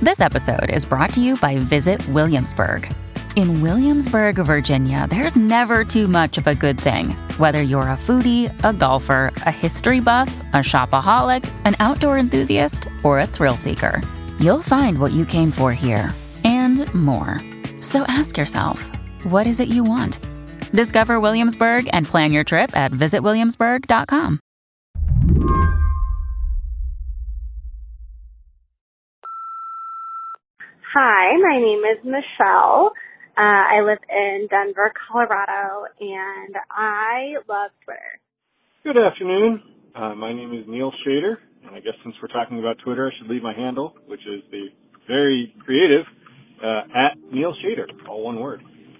This episode is brought to you by Visit Williamsburg. In Williamsburg, Virginia, there's never too much of a good thing. Whether you're a foodie, a golfer, a history buff, a shopaholic, an outdoor enthusiast, or a thrill seeker, you'll find what you came for here and more. So ask yourself, what is it you want? Discover Williamsburg and plan your trip at visitwilliamsburg.com. Hi, my name is Michelle. I live in Denver, Colorado, and I love Twitter. Good afternoon. My name is Neil Shader, and I guess since we're talking about Twitter, I should leave my handle, which is the very creative at Neil Shader, all one word.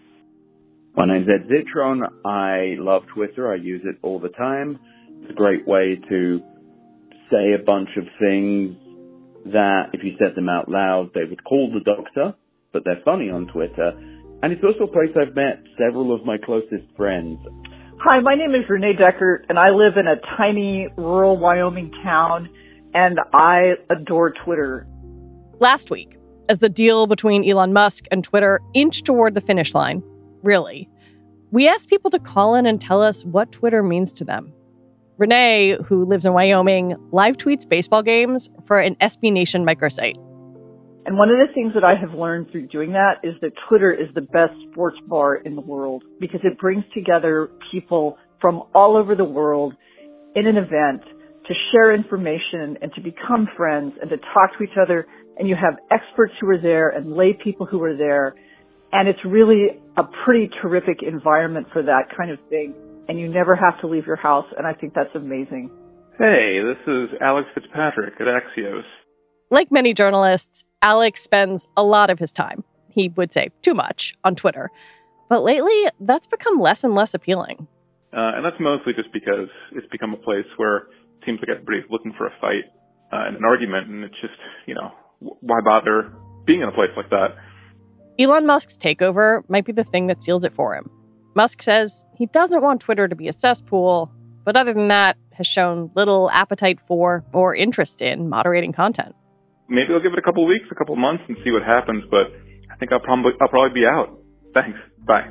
My name's Ed Zitron. I love Twitter. I use it all the time. It's a great way to say a bunch of things that if you said them out loud, they would call the doctor, but they're funny on Twitter. And it's also a place I've met several of my closest friends. Hi, my name is Renee Deckert, and I live in a tiny rural Wyoming town, and I adore Twitter. Last week, as the deal between Elon Musk and Twitter inched toward the finish line, really, we asked people to call in and tell us what Twitter means to them. Renee, who lives in Wyoming, live tweets baseball games for an SB Nation microsite. And one of the things that I have learned through doing that is that Twitter is the best sports bar in the world because it brings together people from all over the world in an event to share information and to become friends and to talk to each other. And you have experts who are there and lay people who are there. And it's really a pretty terrific environment for that kind of thing. And you never have to leave your house. And I think that's amazing. Hey, this is Alex Fitzpatrick at Axios. Like many journalists, Alex spends a lot of his time, he would say too much, on Twitter. But lately, that's become less and less appealing. And that's mostly just because it's become a place where it seems like everybody's looking for a fight and an argument. And it's just, why bother being in a place like that? Elon Musk's takeover might be the thing that seals it for him. Musk says he doesn't want Twitter to be a cesspool, but other than that, has shown little appetite for or interest in moderating content. Maybe I'll give it a couple of weeks, a couple of months and see what happens, but I think I'll probably be out. Thanks. Bye.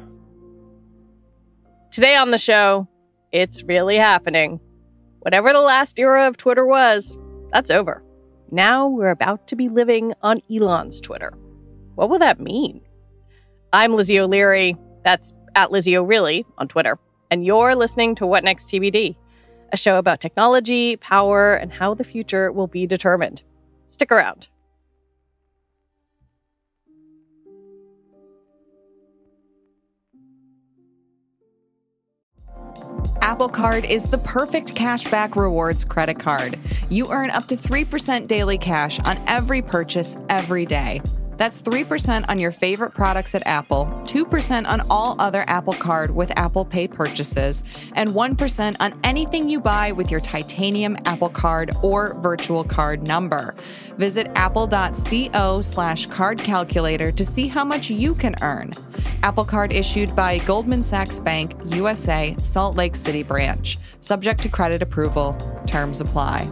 Today on the show, it's really happening. Whatever the last era of Twitter was, that's over. Now we're about to be living on Elon's Twitter. What will that mean? I'm Lizzie O'Leary. That's at Lizzie O'Reilly on Twitter. And you're listening to What Next TBD, a show about technology, power, and how the future will be determined. Stick around. Apple Card is the perfect cashback rewards credit card. You earn up to 3% daily cash on every purchase every day. That's 3% on your favorite products at Apple, 2% on all other Apple Card with Apple Pay purchases, and 1% on anything you buy with your titanium Apple Card or virtual card number. Visit apple.co/card calculator to see how much you can earn. Apple Card issued by Goldman Sachs Bank, USA, Salt Lake City branch. Subject to credit approval. Terms apply.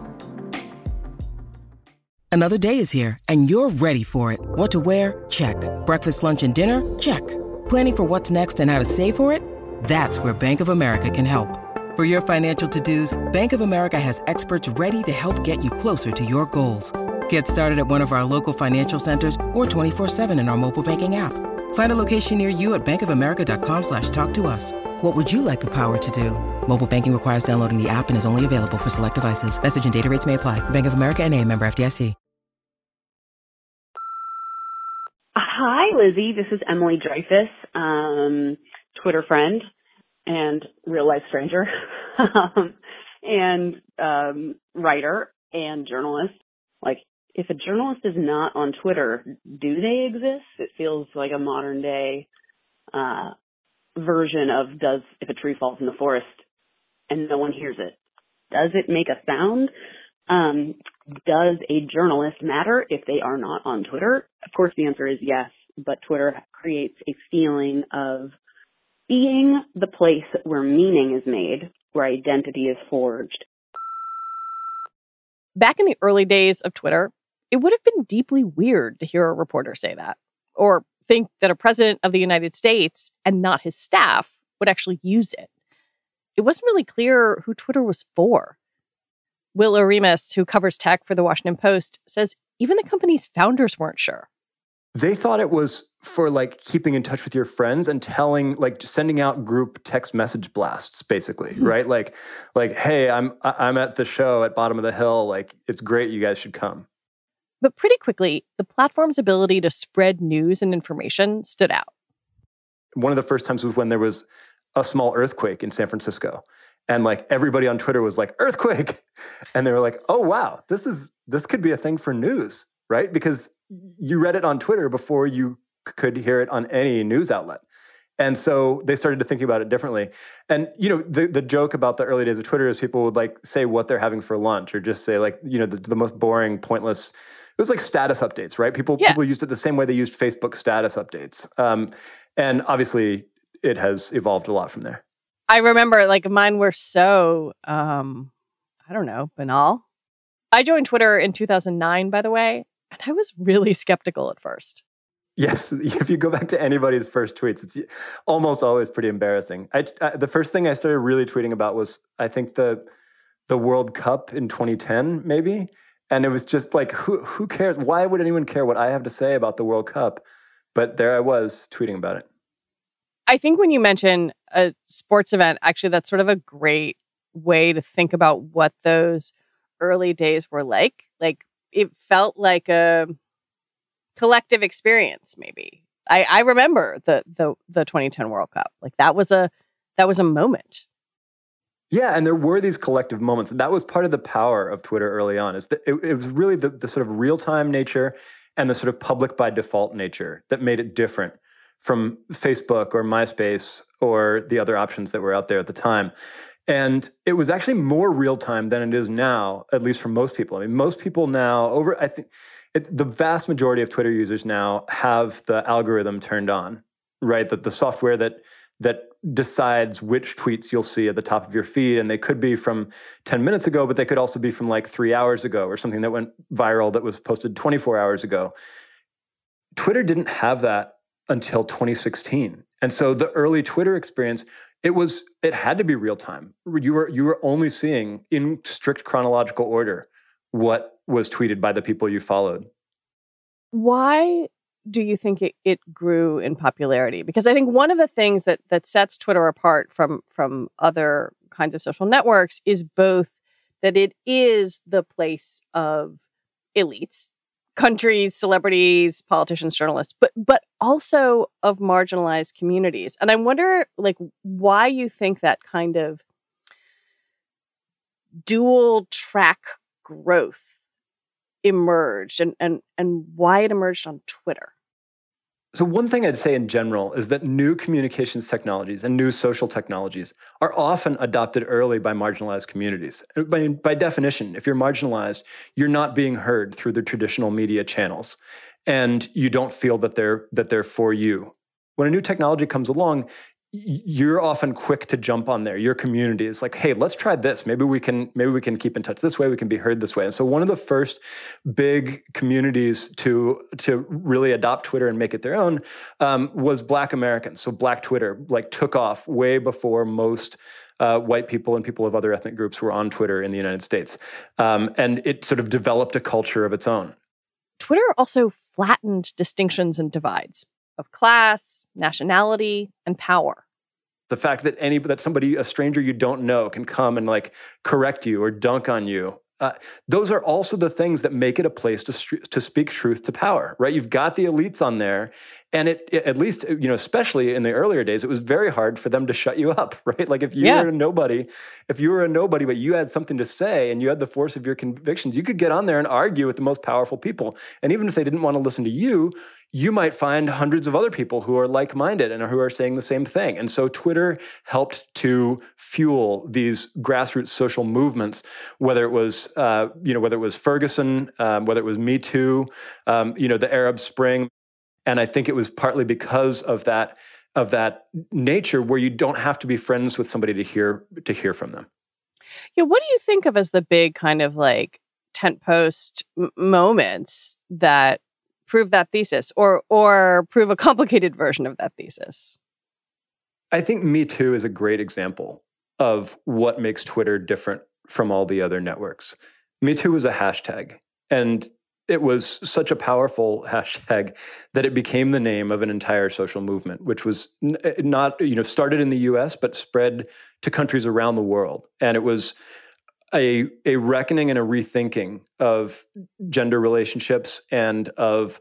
Another day is here, and you're ready for it. What to wear? Check. Breakfast, lunch, and dinner? Check. Planning for what's next and how to save for it? That's where Bank of America can help. For your financial to-dos, Bank of America has experts ready to help get you closer to your goals. Get started at one of our local financial centers or 24/7 in our mobile banking app. Find a location near you at bankofamerica.com/talktous. What would you like the power to do? Mobile banking requires downloading the app and is only available for select devices. Message and data rates may apply. Bank of America NA, member FDIC. Hi, Lizzie. This is Emily Dreyfus, Twitter friend and real-life stranger, and writer and journalist. Like, if a journalist is not on Twitter, do they exist? It feels like a modern-day version of if a tree falls in the forest and no one hears it, does it make a sound? Does a journalist matter if they are not on Twitter? Of course, the answer is yes, but Twitter creates a feeling of being the place where meaning is made, where identity is forged. Back in the early days of Twitter, It would have been deeply weird to hear a reporter say that, or think that a president of the United States and not his staff would actually use it. It wasn't really clear who Twitter was for. Will Oremus, who covers tech for The Washington Post, says even the company's founders weren't sure. They thought it was for like keeping in touch with your friends and telling, like sending out group text message blasts, basically, right? Like, hey, I'm at the show at Bottom of the Hill. Like, it's great. You guys should come. But pretty quickly, the platform's ability to spread news and information stood out. One of the first times was when there was a small earthquake in San Francisco. And like everybody on Twitter was like, earthquake. And they were like, oh, wow, this could be a thing for news, right? Because you read it on Twitter before you could hear it on any news outlet. And so they started to think about it differently. And, you know, the joke about the early days of Twitter is people would like say what they're having for lunch or just say like, you know, the most boring, pointless, it was like status updates, right? People used it the same way they used Facebook status updates. And obviously it has evolved a lot from there. I remember like mine were so, I don't know, banal. I joined Twitter in 2009, by the way, and I was really skeptical at first. Yes, if you go back to anybody's first tweets, it's almost always pretty embarrassing. The first thing I started really tweeting about was, I think, the World Cup in 2010, maybe. And it was just like, who cares? Why would anyone care what I have to say about the World Cup? But there I was tweeting about it. I think when you mention a sports event, actually, that's sort of a great way to think about what those early days were like. Like, it felt like a collective experience, maybe. I remember the 2010 World Cup. Like, that was a moment. Yeah, and there were these collective moments. That was part of the power of Twitter early on, is that it was really the sort of real-time nature and the sort of public by default nature that made it different from Facebook or MySpace or the other options that were out there at the time. And it was actually more real-time than it is now, at least for most people. I mean, most people now, the vast majority of Twitter users now have the algorithm turned on, right? That the software that decides which tweets you'll see at the top of your feed. And they could be from 10 minutes ago, but they could also be from like 3 hours ago or something that went viral that was posted 24 hours ago. Twitter didn't have that until 2016. And so the early Twitter experience, it had to be real time. You were only seeing in strict chronological order what was tweeted by the people you followed. Why do you think it grew in popularity? Because I think one of the things that sets Twitter apart from other kinds of social networks is both that it is the place of elites, countries, celebrities, politicians, journalists, but also of marginalized communities. And I wonder, like, why you think that kind of dual track growth emerged and why it emerged on Twitter. So one thing I'd say in general is that new communications technologies and new social technologies are often adopted early by marginalized communities. By definition, if you're marginalized, you're not being heard through the traditional media channels, and you don't feel that they're for you. When a new technology comes along, you're often quick to jump on there. Your community is like, hey, let's try this. Maybe we can keep in touch this way. We can be heard this way. And so one of the first big communities to really adopt Twitter and make it their own was Black Americans. So Black Twitter took off way before most white people and people of other ethnic groups were on Twitter in the United States. And it sort of developed a culture of its own. Twitter also flattened distinctions and divides of class, nationality, and power. The fact that somebody, a stranger you don't know, can come and correct you or dunk on you. Those are also the things that make it a place to speak truth to power, right? You've got the elites on there, and it at least, especially in the earlier days, it was very hard for them to shut you up, right? Like if you were a nobody, but you had something to say and you had the force of your convictions, you could get on there and argue with the most powerful people. And even if they didn't want to listen to you, you might find hundreds of other people who are like-minded and who are saying the same thing. And so Twitter helped to fuel these grassroots social movements, whether it was Ferguson, whether it was Me Too, the Arab Spring. And I think it was partly because of that nature where you don't have to be friends with somebody to hear from them. Yeah, what do you think of as the big kind of tent post moments that prove that thesis or prove a complicated version of that thesis? I think Me Too is a great example of what makes Twitter different from all the other networks. Me Too was a hashtag, and it was such a powerful hashtag that it became the name of an entire social movement, which was not, started in the US, but spread to countries around the world. And it was a reckoning and a rethinking of gender relationships and of,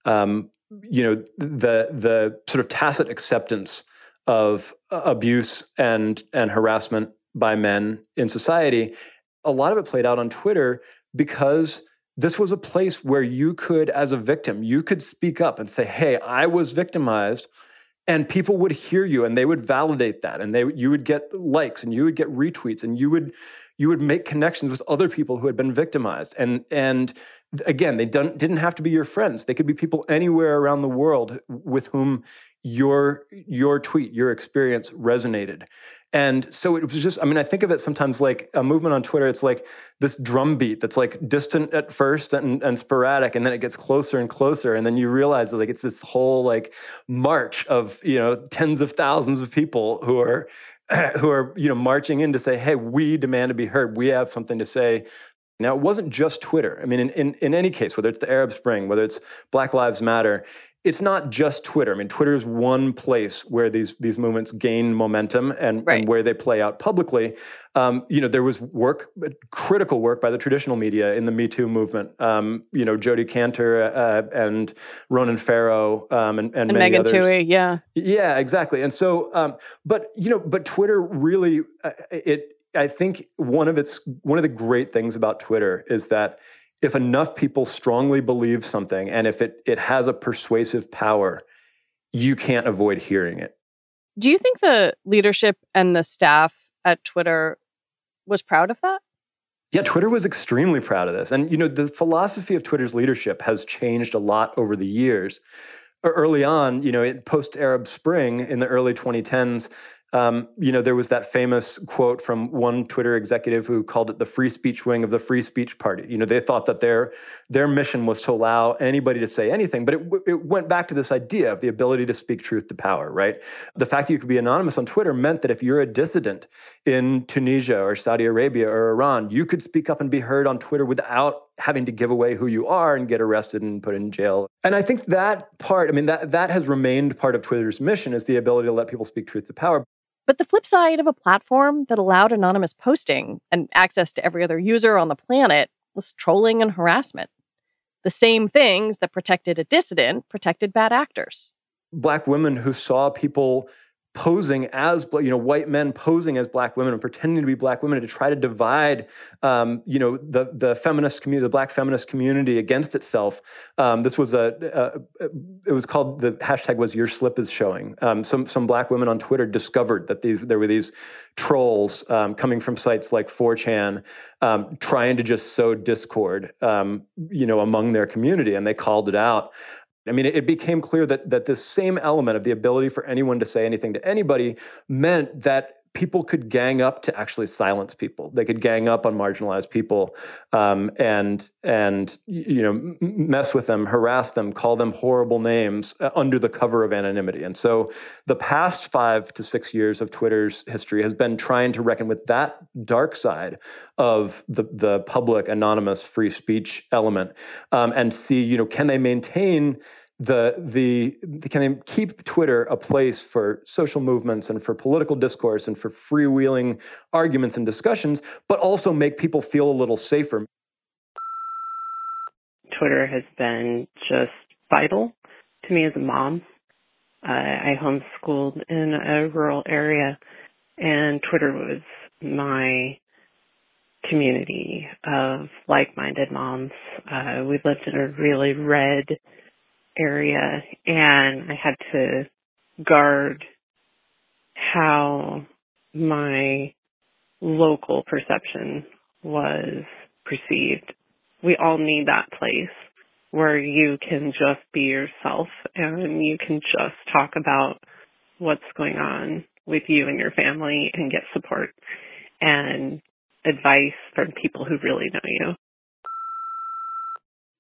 the sort of tacit acceptance of abuse and harassment by men in society. A lot of it played out on Twitter because this was a place where you could, as a victim, you could speak up and say, hey, I was victimized, and people would hear you and they would validate that, and you would get likes and you would get retweets, and you would make connections with other people who had been victimized. And again, they didn't have to be your friends. They could be people anywhere around the world with whom your tweet, your experience resonated. And so it was just, I think of it sometimes like a movement on Twitter. It's like this drumbeat that's like distant at first and sporadic, and then it gets closer and closer. And then you realize that like it's this whole like march of, tens of thousands of people who are marching in to say, hey, we demand to be heard. We have something to say. Now, it wasn't just Twitter. I mean, in any case, whether it's the Arab Spring, whether it's Black Lives Matter, it's not just Twitter. I mean, Twitter is one place where these movements gain momentum and where they play out publicly. There was critical work by the traditional media in the Me Too movement. Jodi Cantor and Ronan Farrow and many Megan others. Twohey, yeah. Yeah, exactly. And so, but Twitter really, I think one of the great things about Twitter is that if enough people strongly believe something, and if it has a persuasive power, you can't avoid hearing it. Do you think the leadership and the staff at Twitter was proud of that? Yeah, Twitter was extremely proud of this. And, the philosophy of Twitter's leadership has changed a lot over the years. Early on, post-Arab Spring in the early 2010s, there was that famous quote from one Twitter executive who called it the free speech wing of the free speech party. They thought that their mission was to allow anybody to say anything, but it went back to this idea of the ability to speak truth to power, right? The fact that you could be anonymous on Twitter meant that if you're a dissident in Tunisia or Saudi Arabia or Iran, you could speak up and be heard on Twitter without having to give away who you are and get arrested and put in jail. And I think that part, that has remained part of Twitter's mission, is the ability to let people speak truth to power. But the flip side of a platform that allowed anonymous posting and access to every other user on the planet was trolling and harassment. The same things that protected a dissident protected bad actors. Black women who saw people posing as, white men posing as Black women and pretending to be Black women to try to divide, the feminist community, the Black feminist community against itself. This was it was called, the hashtag was "Your Slip is Showing." Some Black women on Twitter discovered that there were these trolls coming from sites like 4chan, trying to just sow discord, among their community, and they called it out. It became clear that this same element of the ability for anyone to say anything to anybody meant that people could gang up to actually silence people. They could gang up on marginalized people, and mess with them, harass them, call them horrible names under the cover of anonymity. And so the past 5 to 6 years of Twitter's history has been trying to reckon with that dark side of the public, anonymous, free speech element, and see, can they maintain can they keep Twitter a place for social movements and for political discourse and for freewheeling arguments and discussions, but also make people feel a little safer? Twitter has been just vital to me as a mom. I homeschooled in a rural area, and Twitter was my community of like-minded moms. We lived in a really red area, and I had to guard how my local perception was perceived. We all need that place where you can just be yourself and you can just talk about what's going on with you and your family and get support and advice from people who really know you.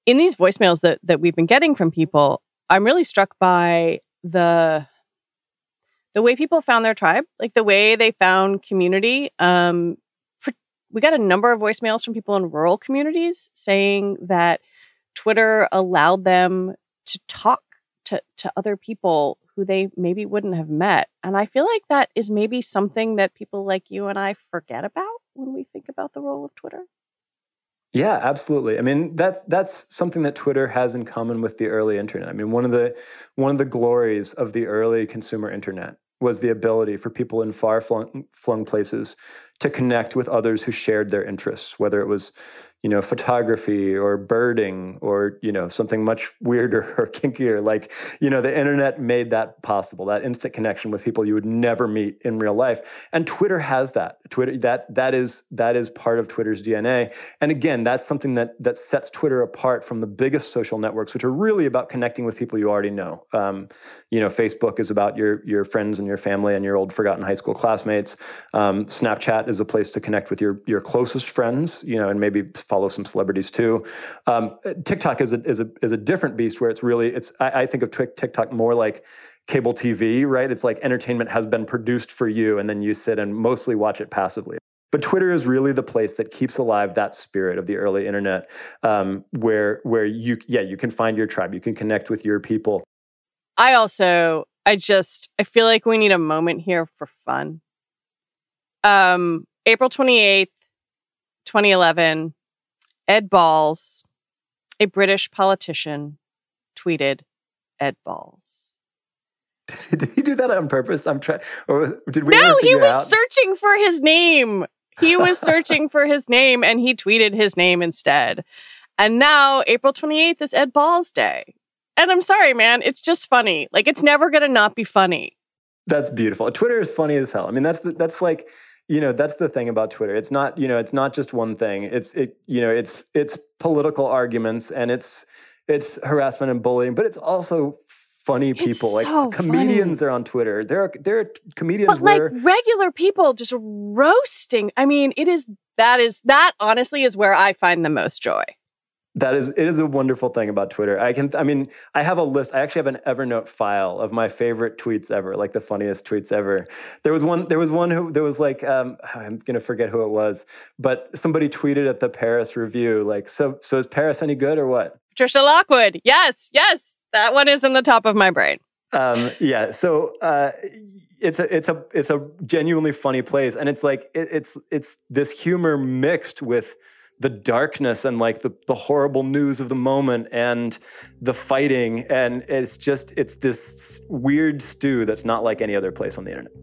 in these voicemails that we've been getting from people, I'm really struck by the way people found their tribe, like the way they found community. We got a number of voicemails from people in rural communities saying that Twitter allowed them to talk to other people who they maybe wouldn't have met. And I feel like that is maybe something that people like you and I forget about when we think about the role of Twitter. Yeah, absolutely. I mean, that's something that Twitter has in common with the early internet. I mean, one of the glories of the early consumer internet was the ability for people in far-flung places to connect with others who shared their interests, whether it was, photography or birding or, something much weirder or kinkier. Like, the internet made that possible, that instant connection with people you would never meet in real life. And Twitter has that. Twitter, that is part of Twitter's DNA. And again, that's something that sets Twitter apart from the biggest social networks, which are really about connecting with people you already know. Facebook is about your friends and your family and your old forgotten high school classmates. Snapchat is a place to connect with your closest friends, and maybe follow some celebrities too. TikTok is a different beast where I think of TikTok more like cable TV, right? It's like entertainment has been produced for you and then you sit and mostly watch it passively. But Twitter is really the place that keeps alive that spirit of the early internet, where you can find your tribe, you can connect with your people. I feel like we need a moment here for fun. April 28th, 2011, Ed Balls, a British politician, tweeted Ed Balls. Did he do that on purpose? Or did we? No, he was searching for his name. He was searching for his name and he tweeted his name instead. And now April 28th is Ed Balls Day. And I'm sorry, man, it's just funny. Like, it's never going to not be funny. That's beautiful. Twitter is funny as hell. I mean, that's the thing about Twitter. It's not, it's not just one thing. It's political arguments and it's harassment and bullying, but it's also funny people. It's so like comedians funny. are on Twitter. There are comedians but like regular people just roasting. I mean, that honestly is where I find the most joy. It is a wonderful thing about Twitter. I have a list. I actually have an Evernote file of my favorite tweets ever, like the funniest tweets ever. There was one I'm going to forget who it was, but somebody tweeted at the Paris Review, like, so is Paris any good or what? Patricia Lockwood. Yes. That one is in the top of my brain. Yeah. So, it's a genuinely funny place. And it's like, it's this humor mixed with the darkness and like the horrible news of the moment and the fighting. And it's this weird stew that's not like any other place on the internet.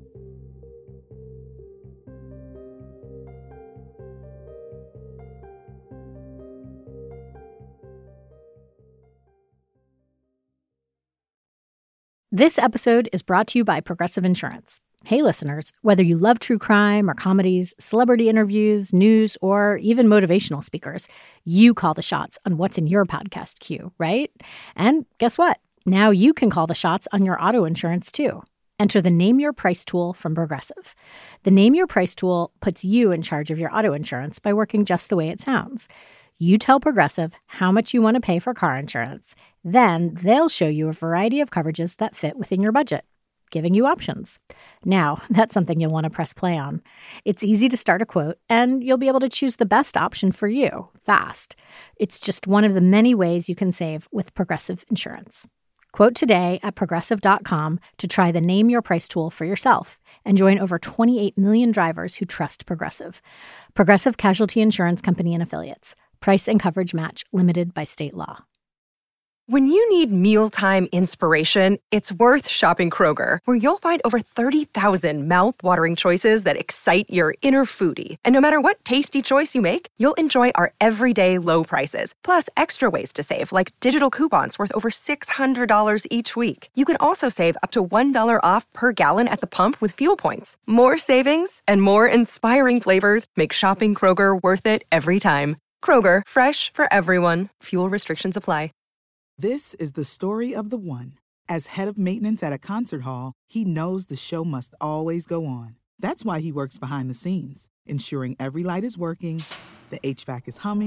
This episode is brought to you by Progressive Insurance. Hey, listeners, whether you love true crime or comedies, celebrity interviews, news, or even motivational speakers, you call the shots on what's in your podcast queue, right? And guess what? Now you can call the shots on your auto insurance, too. Enter the Name Your Price tool from Progressive. The Name Your Price tool puts you in charge of your auto insurance by working just the way it sounds. You tell Progressive how much you want to pay for car insurance. Then they'll show you a variety of coverages that fit within your budget, giving you options. Now, that's something you'll want to press play on. It's easy to start a quote, and you'll be able to choose the best option for you fast. It's just one of the many ways you can save with Progressive Insurance. Quote today at Progressive.com to try the Name Your Price tool for yourself and join over 28 million drivers who trust Progressive. Progressive Casualty Insurance Company and Affiliates. Price and coverage match limited by state law. When you need mealtime inspiration, it's worth shopping Kroger, where you'll find over 30,000 mouth-watering choices that excite your inner foodie. And no matter what tasty choice you make, you'll enjoy our everyday low prices, plus extra ways to save, like digital coupons worth over $600 each week. You can also save up to $1 off per gallon at the pump with fuel points. More savings and more inspiring flavors make shopping Kroger worth it every time. Kroger, fresh for everyone. Fuel restrictions apply. This is the story of the one. As head of maintenance at a concert hall, he knows the show must always go on. That's why he works behind the scenes, ensuring every light is working, the HVAC is humming,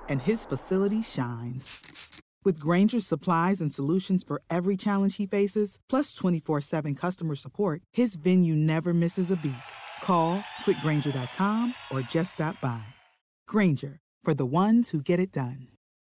and his facility shines. With Grainger's supplies and solutions for every challenge he faces, plus 24/7 customer support, his venue never misses a beat. Call quickgrainger.com or just stop by. Grainger, for the ones who get it done.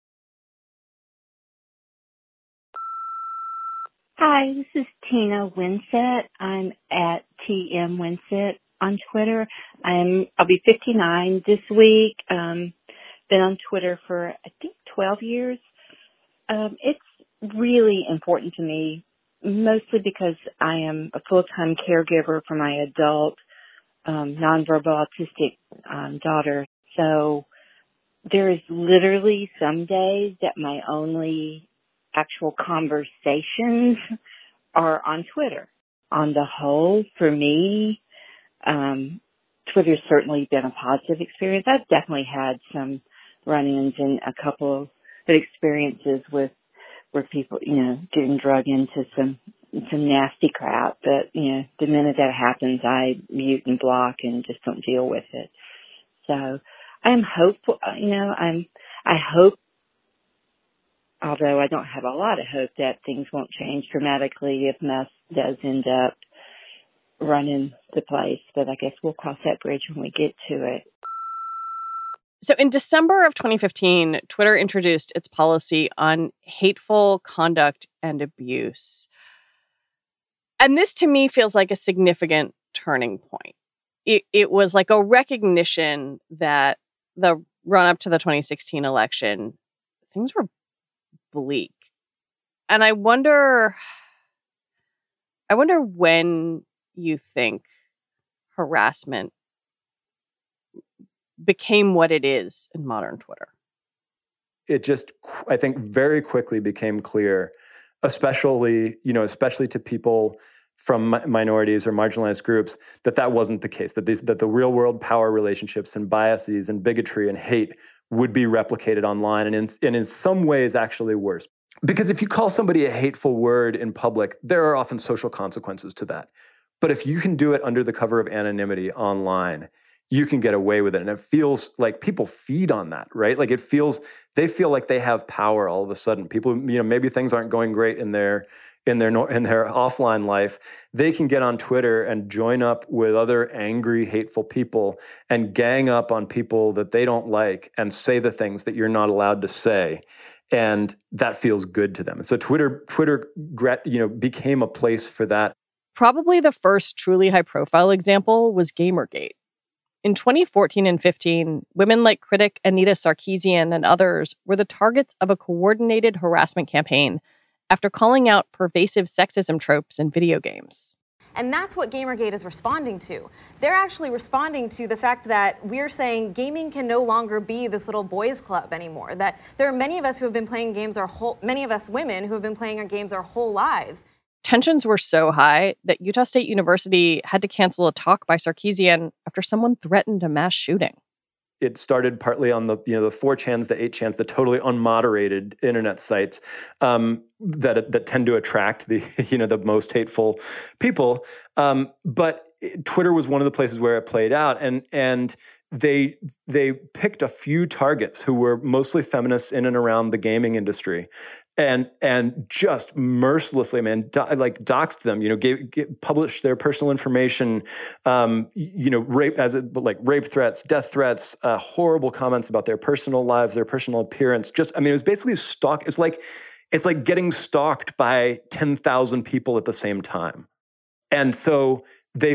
Hi, this is Tina Winsett. I'm at TM Winsett on Twitter. I'll be 59 this week. Been on Twitter for I think 12 years. It's really important to me, mostly because I am a full-time caregiver for my adult nonverbal autistic daughter. So there is literally some days that my only actual conversations are on Twitter. On the whole, for me, Twitter's certainly been a positive experience. I've definitely had some run-ins and a couple of experiences with where people, getting drug into some nasty crap. But, the minute that happens, I mute and block and just don't deal with it. So I'm hopeful, I hope, although I don't have a lot of hope, that things won't change dramatically if Musk does end up running the place. But I guess we'll cross that bridge when we get to it. So in December of 2015, Twitter introduced its policy on hateful conduct and abuse. And this to me feels like a significant turning point. It was like a recognition that the run up to the 2016 election, things were bleak. And I wonder when you think harassment became what it is in modern Twitter. It just, I think, very quickly became clear, especially to people from minorities or marginalized groups, that wasn't the case, that the real world power relationships and biases and bigotry and hate would be replicated online and in some ways actually worse. Because if you call somebody a hateful word in public, there are often social consequences to that. But if you can do it under the cover of anonymity online, you can get away with it. And it feels like people feed on that, right? Like they feel like they have power all of a sudden. People, maybe things aren't going great in their offline life. They can get on Twitter and join up with other angry, hateful people and gang up on people that they don't like and say the things that you're not allowed to say. And that feels good to them. And so Twitter, became a place for that. Probably the first truly high-profile example was Gamergate. In 2014 and 15, women like critic Anita Sarkeesian and others were the targets of a coordinated harassment campaign after calling out pervasive sexism tropes in video games. And that's what Gamergate is responding to. They're actually responding to the fact that we're saying gaming can no longer be this little boys club anymore. That there are many of us who have been playing games many of us women who have been playing our games our whole lives. Tensions were so high that Utah State University had to cancel a talk by Sarkeesian after someone threatened a mass shooting. It started partly on the 4chans, the 8chans, the totally unmoderated internet sites that tend to attract the most hateful people. But Twitter was one of the places where it played out, and they picked a few targets who were mostly feminists in and around the gaming industry. And just mercilessly, doxed them. Published their personal information. Rape threats, death threats, horrible comments about their personal lives, their personal appearance. It was basically stalk. It's like getting stalked by 10,000 people at the same time. And so they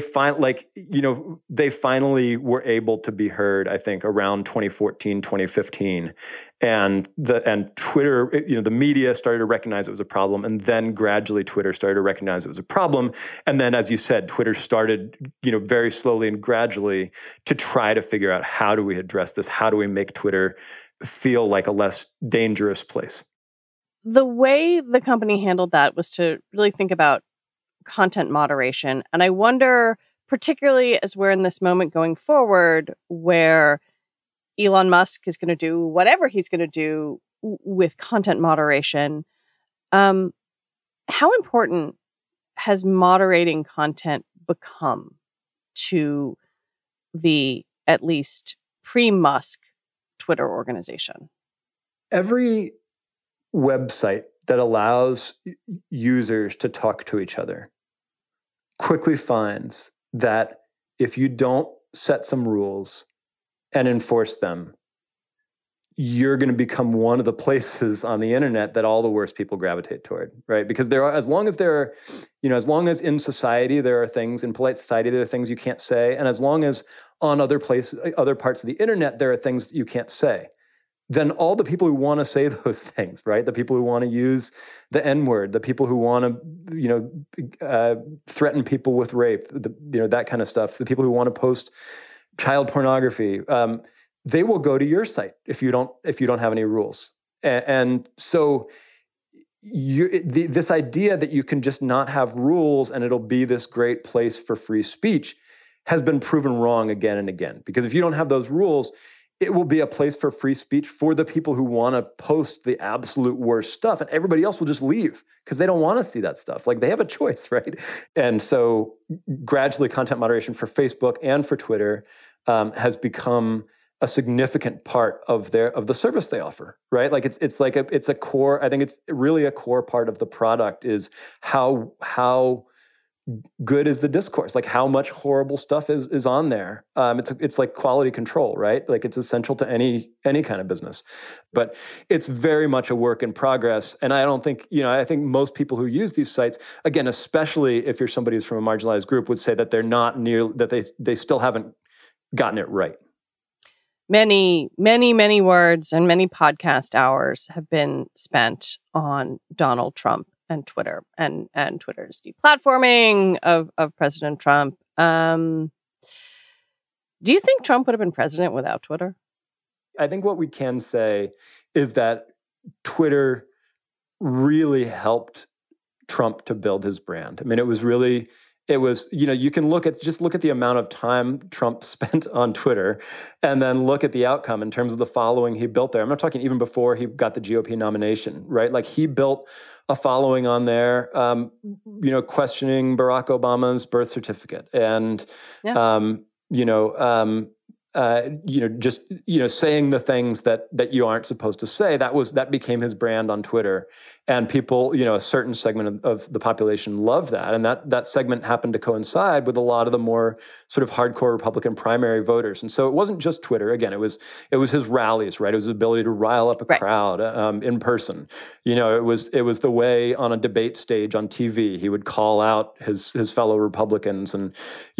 finally were able to be heard, I think, around 2014, 2015. And Twitter, the media started to recognize it was a problem. And then gradually Twitter started to recognize it was a problem. And then, as you said, Twitter started, very slowly and gradually to try to figure out, how do we address this? How do we make Twitter feel like a less dangerous place? The way the company handled that was to really think about content moderation. And I wonder, particularly as we're in this moment going forward where Elon Musk is going to do whatever he's going to do with content moderation, how important has moderating content become to the, at least pre-Musk, Twitter organization? every website that allows users to talk to each other quickly finds that if you don't set some rules and enforce them, you're going to become one of the places on the internet that all the worst people gravitate toward, right? Because as long as in society there are things, in polite society there are things you can't say, and as long as on other parts of the internet there are things that you can't say, then all the people who want to say those things, right? The people who want to use the N-word, the people who want to, threaten people with rape, that kind of stuff, the people who want to post child pornography, they will go to your site if you don't have any rules. And so this idea that you can just not have rules and it'll be this great place for free speech has been proven wrong again and again. Because if you don't have those rules, it will be a place for free speech for the people who want to post the absolute worst stuff, and everybody else will just leave because they don't want to see that stuff. Like, they have a choice, right? And so gradually content moderation for Facebook and for Twitter has become a significant part of the service they offer, right? Like it's a core. I think it's really a core part of the product is how good is the discourse, like how much horrible stuff is on there. It's like quality control, right? Like it's essential to any kind of business, but it's very much a work in progress. And I don't think, I think most people who use these sites, again, especially if you're somebody who's from a marginalized group, would say that they're not that they still haven't gotten it right. Many, many, many words and many podcast hours have been spent on Donald Trump and Twitter and Twitter's deplatforming of President Trump. Do you think Trump would have been president without Twitter? I think what we can say is that Twitter really helped Trump to build his brand. I mean, it was, you can look at the amount of time Trump spent on Twitter and then look at the outcome in terms of the following he built there. I'm not talking even before he got the GOP nomination, right? Like, he built a following on there, questioning Barack Obama's birth certificate and, saying the things that you aren't supposed to say. That became his brand on Twitter. And people, a certain segment of the population loved that. And that segment happened to coincide with a lot of the more sort of hardcore Republican primary voters. And so it wasn't just Twitter. Again, it was his rallies, right? It was his ability to rile up a crowd in person. It was the way on a debate stage on TV, he would call out his fellow Republicans and,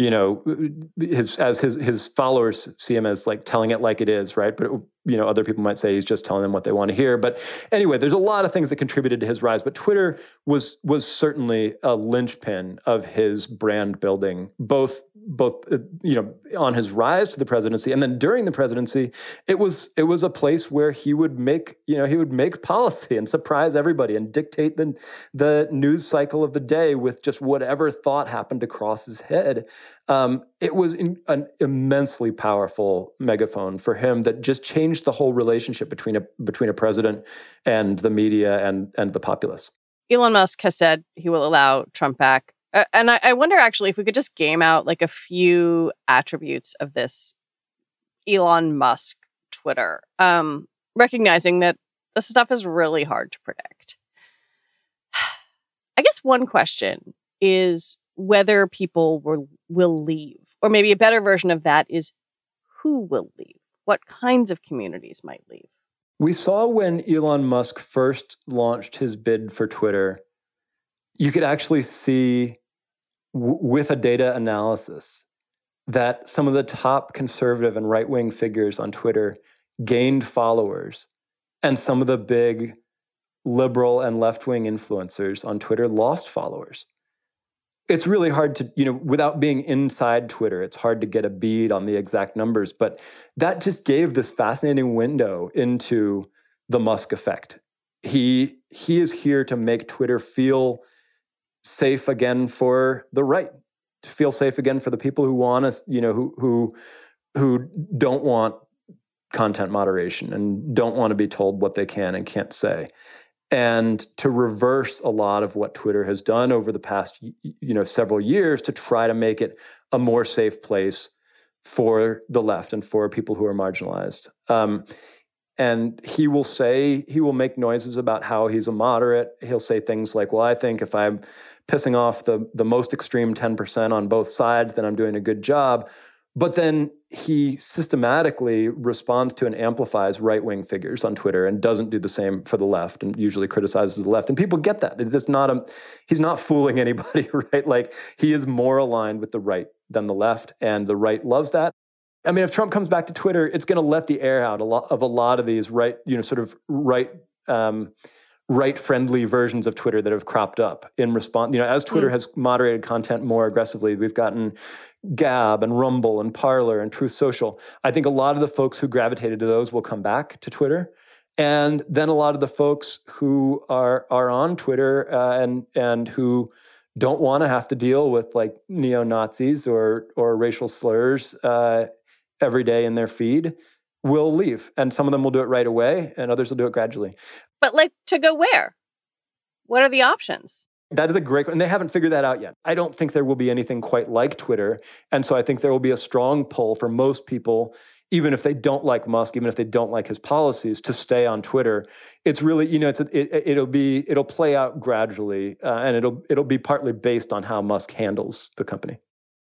his followers see him as like telling it like it is, right? But other people might say he's just telling them what they want to hear. But anyway, there's a lot of things that contributed to his rise. But Twitter was certainly a linchpin of his brand building, both on his rise to the presidency, and then during the presidency, it was a place where he would make policy and surprise everybody and dictate the news cycle of the day with just whatever thought happened to cross his head. It was an immensely powerful megaphone for him that just changed the whole relationship between a president and the media and the populace. Elon Musk has said he will allow Trump back. And I wonder, actually, if we could just game out like a few attributes of this Elon Musk Twitter, recognizing that this stuff is really hard to predict. I guess one question is whether people will leave. Or maybe a better version of that is who will leave? What kinds of communities might leave? We saw when Elon Musk first launched his bid for Twitter, you could actually see with a data analysis that some of the top conservative and right-wing figures on Twitter gained followers, and some of the big liberal and left-wing influencers on Twitter lost followers. It's really hard to, without being inside Twitter, it's hard to get a bead on the exact numbers, but that just gave this fascinating window into the Musk effect. He is here to make Twitter feel safe again for the right, to feel safe again for the people who want us, who don't want content moderation and don't want to be told what they can and can't say. And to reverse a lot of what Twitter has done over the past, several years to try to make it a more safe place for the left and for people who are marginalized. And he will make noises about how he's a moderate. He'll say things like, well, I think if I'm pissing off the most extreme 10% on both sides, then I'm doing a good job. But then he systematically responds to and amplifies right-wing figures on Twitter and doesn't do the same for the left and usually criticizes the left. And people get that. He's not fooling anybody, right? Like, he is more aligned with the right than the left, and the right loves that. I mean, if Trump comes back to Twitter, it's going to let the air out a lot of these right-friendly versions of Twitter that have cropped up in response. As Twitter has moderated content more aggressively, we've gotten Gab and Rumble and Parler and Truth Social. I think a lot of the folks who gravitated to those will come back to Twitter. And then a lot of the folks who are on Twitter and who don't want to have to deal with like neo-Nazis or racial slurs every day in their feed will leave. And some of them will do it right away and others will do it gradually. But like, to go where? What are the options? That is a great question. And they haven't figured that out yet. I don't think there will be anything quite like Twitter. And so I think there will be a strong pull for most people, even if they don't like Musk, even if they don't like his policies, to stay on Twitter. It's really, it'll play out gradually, and it'll be partly based on how Musk handles the company.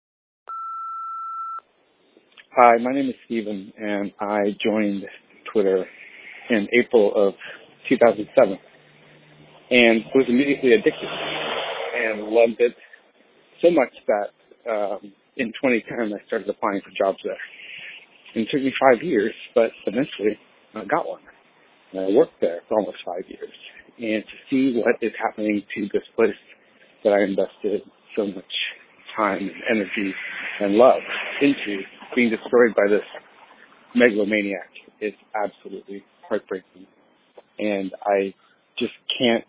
Hi, my name is Steven, and I joined Twitter in April of 2007 and was immediately addicted and loved it so much that in 2010 I started applying for jobs there. And it took me 5 years, but eventually I got one. And I worked there for almost 5 years. And to see what is happening to this place that I invested so much time and energy and love into being destroyed by this megalomaniac is absolutely heartbreaking. And I just can't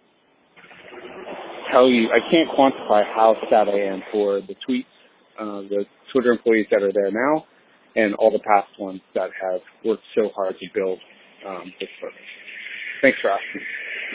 tell you, I can't quantify how sad I am for the tweets, the Twitter employees that are there now, and all the past ones that have worked so hard to build this service. Thanks for asking.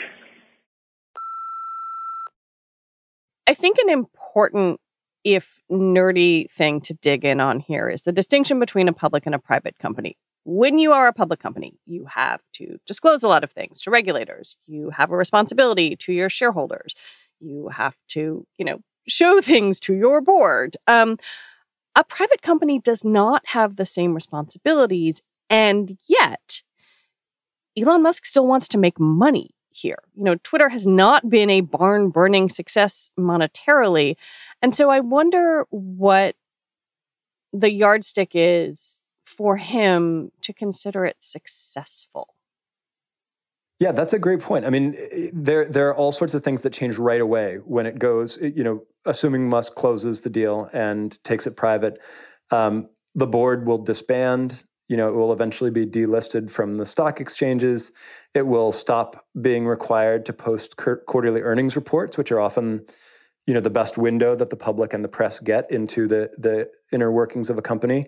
I think an important, if nerdy thing to dig in on here is the distinction between a public and a private company. When you are a public company, you have to disclose a lot of things to regulators. You have a responsibility to your shareholders. You have to, show things to your board. A private company does not have the same responsibilities, and yet Elon Musk still wants to make money here. Twitter has not been a barn-burning success monetarily, and so I wonder what the yardstick is for him to consider it successful. Yeah, that's a great point. I mean, there are all sorts of things that change right away when it goes, assuming Musk closes the deal and takes it private, the board will disband. It will eventually be delisted from the stock exchanges. It will stop being required to post quarterly earnings reports, which are often, the best window that the public and the press get into the inner workings of a company.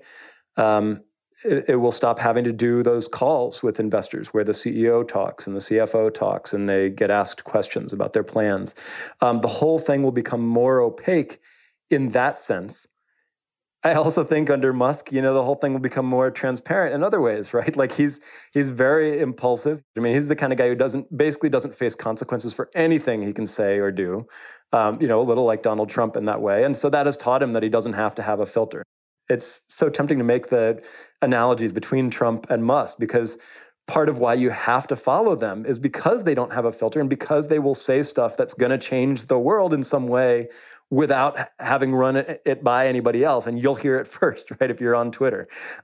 It will stop having to do those calls with investors where the CEO talks and the CFO talks and they get asked questions about their plans. The whole thing will become more opaque in that sense. I also think under Musk, the whole thing will become more transparent in other ways, right? Like he's very impulsive. I mean, he's the kind of guy who doesn't face consequences for anything he can say or do. A little like Donald Trump in that way. And so that has taught him that he doesn't have to have a filter. It's so tempting to make the analogies between Trump and Musk because part of why you have to follow them is because they don't have a filter and because they will say stuff that's going to change the world in some way without having run it by anybody else. And you'll hear it first, right, if you're on Twitter.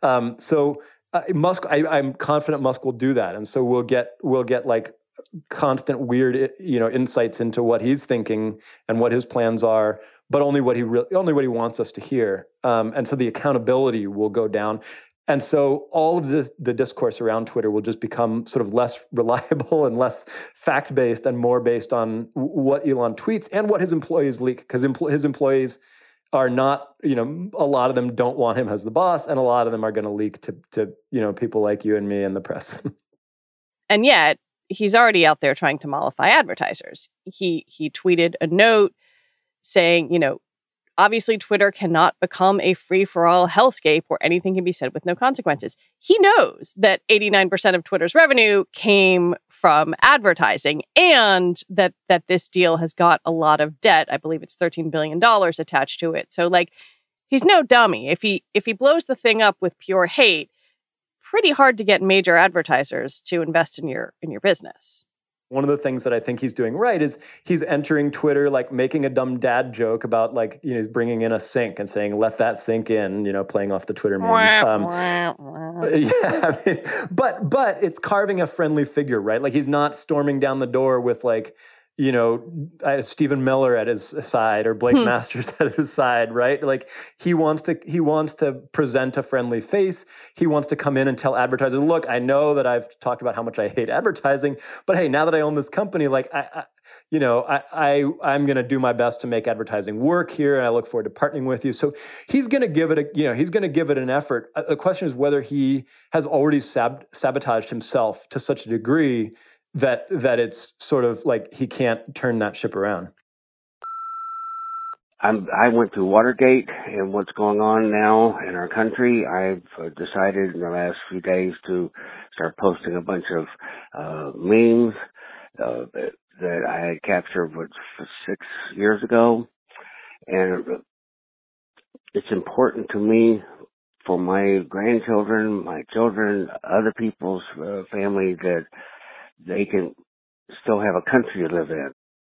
Musk, I'm confident Musk will do that. And so we'll get like constant weird, insights into what he's thinking and what his plans are, but only what he wants us to hear. And so the accountability will go down. And so all of the discourse around Twitter will just become sort of less reliable and less fact-based and more based on what Elon tweets and what his employees leak, because his employees are not, a lot of them don't want him as the boss, and a lot of them are going to leak to people like you and me and the press. And yet, he's already out there trying to mollify advertisers. He tweeted a note saying, Obviously, Twitter cannot become a free-for-all hellscape where anything can be said with no consequences. He knows that 89% of Twitter's revenue came from advertising and that this deal has got a lot of debt. I believe it's $13 billion attached to it. So, like, he's no dummy. If he blows the thing up with pure hate, pretty hard to get major advertisers to invest in your business. One of the things that I think he's doing right is he's entering Twitter, like making a dumb dad joke about, like, you know, he's bringing in a sink and saying, let that sink in, you know, playing off the Twitter meme. Yeah, I mean, but it's carving a friendly figure, right? Like, he's not storming down the door with, like, you know, Stephen Miller at his side or Blake Masters at his side, right? Like, he wants to present a friendly face. He wants to come in and tell advertisers, look, I know that I've talked about how much I hate advertising, but hey, now that I own this company, like, I'm going to do my best to make advertising work here, and I look forward to partnering with you. So he's going to give it an effort. The question is whether he has already sabotaged himself to such a degree that it's sort of like he can't turn that ship around. I went through Watergate and what's going on now in our country. I've decided in the last few days to start posting a bunch of memes that I had captured 6 years ago. And it's important to me for my grandchildren, my children, other people's family that they can still have a country to live in.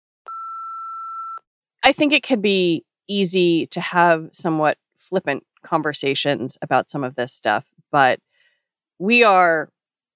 I think it can be easy to have somewhat flippant conversations about some of this stuff, but we are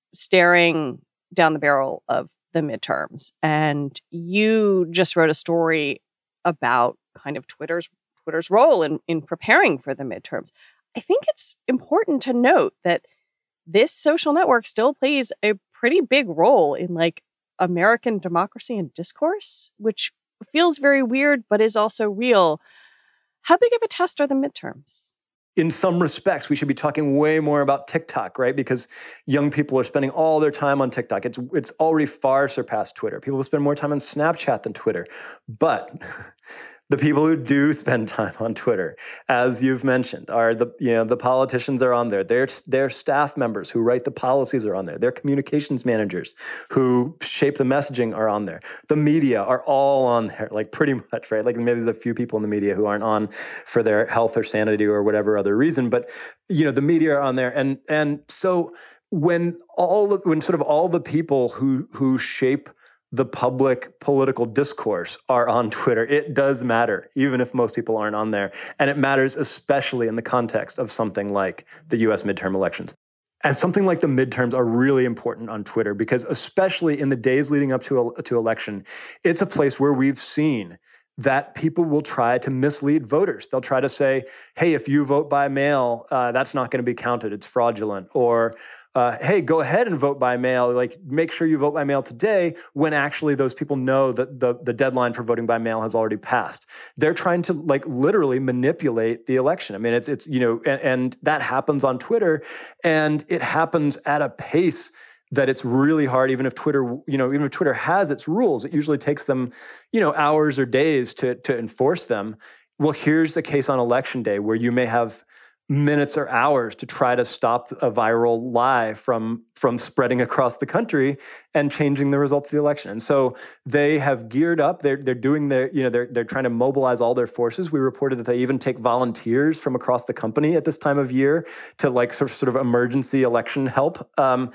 staring down the barrel of the midterms. And you just wrote a story about kind of Twitter's role in preparing for the midterms. I think it's important to note that this social network still plays a pretty big role in, like, American democracy and discourse, which feels very weird, but is also real. How big of a test are the midterms? In some respects, we should be talking way more about TikTok, right? Because young people are spending all their time on TikTok. It's already far surpassed Twitter. People spend more time on Snapchat than Twitter. But the people who do spend time on Twitter, as you've mentioned, are the politicians are on there. Their staff members who write the policies are on there. Their communications managers who shape the messaging are on there. The media are all on there, like, pretty much, right? Like, maybe there's a few people in the media who aren't on for their health or sanity or whatever other reason, but, you know, the media are on there. And so when sort of all the people who shape the public political discourse are on Twitter, it does matter, even if most people aren't on there. And it matters especially in the context of something like the US midterm elections. And something like the midterms are really important on Twitter because, especially in the days leading up to election, it's a place where we've seen that people will try to mislead voters. They'll try to say, hey, if you vote by mail, that's not going to be counted. It's fraudulent. Or, hey, go ahead and vote by mail. Like, make sure you vote by mail today, when actually those people know that the deadline for voting by mail has already passed. They're trying to, like, literally manipulate the election. I mean, it's you know, and that happens on Twitter, and it happens at a pace that it's really hard. Even if Twitter has its rules, it usually takes them, you know, hours or days to enforce them. Well, here's the case on election day where you may have minutes or hours to try to stop a viral lie from spreading across the country and changing the results of the election. And so they have geared up. They're doing their, you know, they're trying to mobilize all their forces. We reported that they even take volunteers from across the company at this time of year to, like, sort of emergency election help.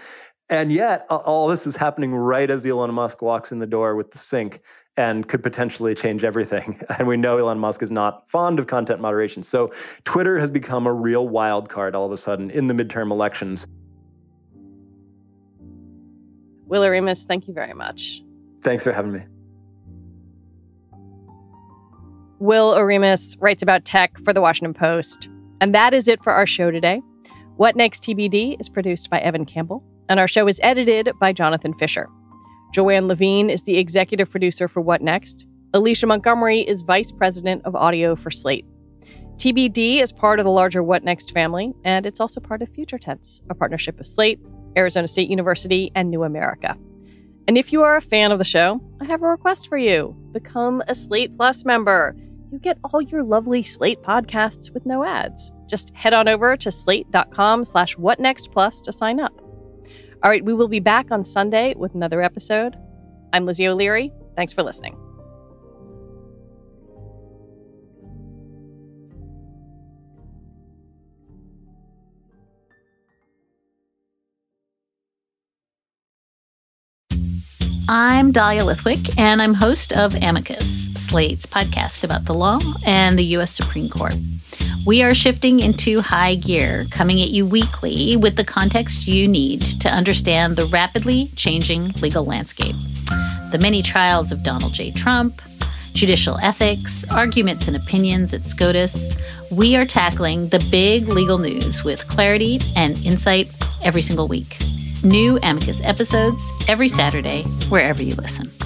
And yet, all this is happening right as Elon Musk walks in the door with the sink and could potentially change everything. And we know Elon Musk is not fond of content moderation. So Twitter has become a real wild card all of a sudden in the midterm elections. Will Oremus, thank you very much. Thanks for having me. Will Oremus writes about tech for The Washington Post. And that is it for our show today. What Next TBD is produced by Evan Campbell, and our show is edited by Jonathan Fisher. Joanne Levine is the executive producer for What Next. Alicia Montgomery is vice president of audio for Slate. TBD is part of the larger What Next family, and it's also part of Future Tense, a partnership of Slate, Arizona State University, and New America. And if you are a fan of the show, I have a request for you. Become a Slate Plus member. you get all your lovely Slate podcasts with no ads. Just head on over to slate.com/whatnextplus to sign up. All right, we will be back on Sunday with another episode. I'm Lizzie O'Leary. Thanks for listening. I'm Dahlia Lithwick, and I'm host of Amicus, Slate's podcast about the law and the U.S. Supreme Court. We are shifting into high gear, coming at you weekly with the context you need to understand the rapidly changing legal landscape. The many trials of Donald J. Trump, judicial ethics, arguments and opinions at SCOTUS. We are tackling the big legal news with clarity and insight every single week. New Amicus episodes every Saturday, wherever you listen.